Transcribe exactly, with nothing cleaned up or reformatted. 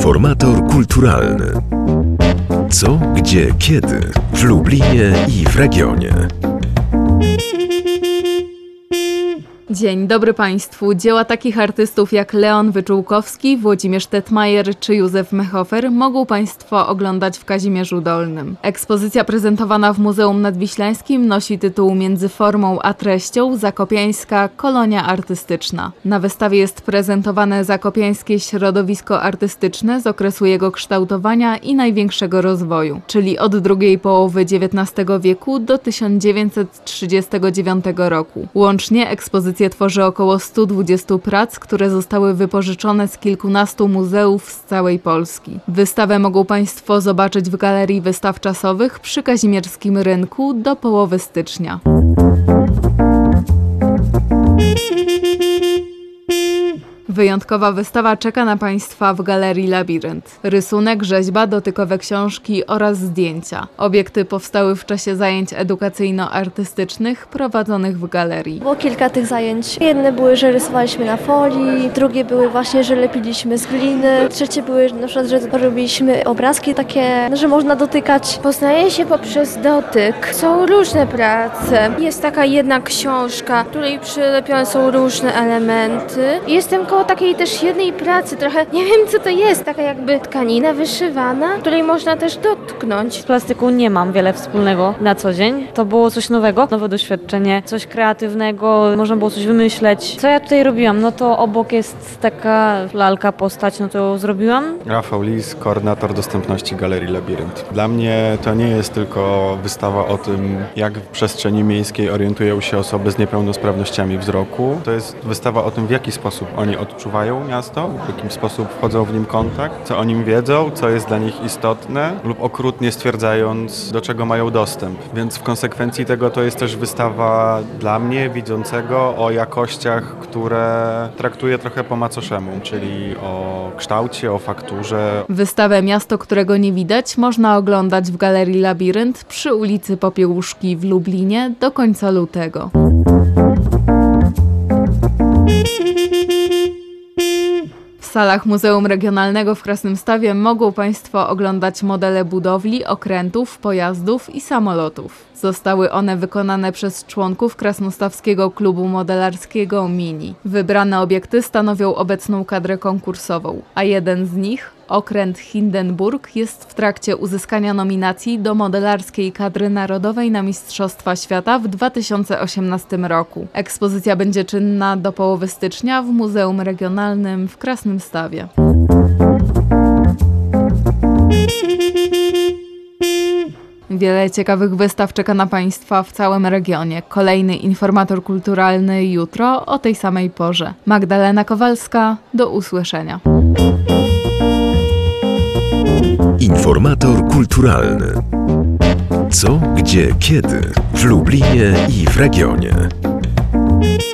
Informator kulturalny. Co, gdzie, kiedy w Lublinie i w regionie. Dzień dobry Państwu. Dzieła takich artystów jak Leon Wyczółkowski, Włodzimierz Tetmajer czy Józef Mehofer mogą Państwo oglądać w Kazimierzu Dolnym. Ekspozycja prezentowana w Muzeum Nadwiślańskim nosi tytuł Między formą a treścią Zakopiańska kolonia artystyczna. Na wystawie jest prezentowane zakopiańskie środowisko artystyczne z okresu jego kształtowania i największego rozwoju, czyli od drugiej połowy dziewiętnastego wieku do tysiąc dziewięćset trzydziestego dziewiątego roku. Łącznie ekspozycja tworzy około stu dwudziestu prac, które zostały wypożyczone z kilkunastu muzeów z całej Polski. Wystawę mogą Państwo zobaczyć w Galerii Wystaw Czasowych przy Kazimierskim Rynku do połowy stycznia. Wyjątkowa wystawa czeka na Państwa w Galerii Labirynt. Rysunek, rzeźba, dotykowe książki oraz zdjęcia. Obiekty powstały w czasie zajęć edukacyjno-artystycznych prowadzonych w galerii. Było kilka tych zajęć. Jedne były, że rysowaliśmy na folii, drugie były właśnie, że lepiliśmy z gliny, trzecie były na przykład, że robiliśmy obrazki takie, że można dotykać. Poznaje się poprzez dotyk. Są różne prace. Jest taka jedna książka, w której przylepione są różne elementy. Jestem koło takiej też jednej pracy, trochę nie wiem co to jest, taka jakby tkanina wyszywana, której można też dotknąć. Z plastyką nie mam wiele wspólnego na co dzień. To było coś nowego, nowe doświadczenie, coś kreatywnego, można było coś wymyśleć. Co ja tutaj robiłam? No to obok jest taka lalka, postać, no to ją zrobiłam. Rafał Lis, koordynator dostępności Galerii Labirynt. Dla mnie to nie jest tylko wystawa o tym, jak w przestrzeni miejskiej orientują się osoby z niepełnosprawnościami wzroku. To jest wystawa o tym, w jaki sposób oni odczuwają miasto, w jaki sposób wchodzą w nim kontakt, co o nim wiedzą, co jest dla nich istotne lub okrutnie stwierdzając, do czego mają dostęp. Więc w konsekwencji tego to jest też wystawa dla mnie, widzącego, o jakościach, które traktuje trochę po macoszemu, czyli o kształcie, o fakturze. Wystawę Miasto, którego nie widać można oglądać w Galerii Labirynt przy ulicy Popiełuszki w Lublinie do końca lutego. W salach Muzeum Regionalnego w Krasnymstawie mogą Państwo oglądać modele budowli, okrętów, pojazdów i samolotów. Zostały one wykonane przez członków Krasnostawskiego Klubu Modelarskiego Mini. Wybrane obiekty stanowią obecną kadrę konkursową, a jeden z nich, okręt Hindenburg, jest w trakcie uzyskania nominacji do modelarskiej kadry narodowej na Mistrzostwa Świata w dwa tysiące osiemnastym roku. Ekspozycja będzie czynna do połowy stycznia w Muzeum Regionalnym w Krasnymstawie. Wiele ciekawych wystaw czeka na Państwa w całym regionie. Kolejny informator kulturalny jutro o tej samej porze. Magdalena Kowalska, do usłyszenia. Informator kulturalny. Co, gdzie, kiedy w Lublinie i w regionie.